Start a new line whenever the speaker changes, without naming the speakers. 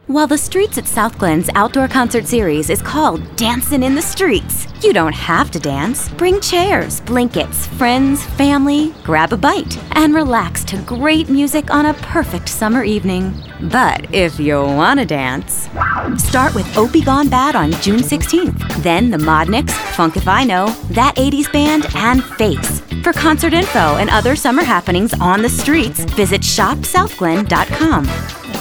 While the Streets at Southglen's outdoor concert series is called Dancin' in the Streets, you don't have to dance. Bring chairs, blankets, friends, family, grab a bite, and relax to great music on a perfect summer evening. But if you want to dance, start with Opie Gone Bad on June 16th. Then the Modniks, Funk If I Know, That 80s Band, and Face. For concert info and other summer happenings on the streets, visit shopsouthglen.com.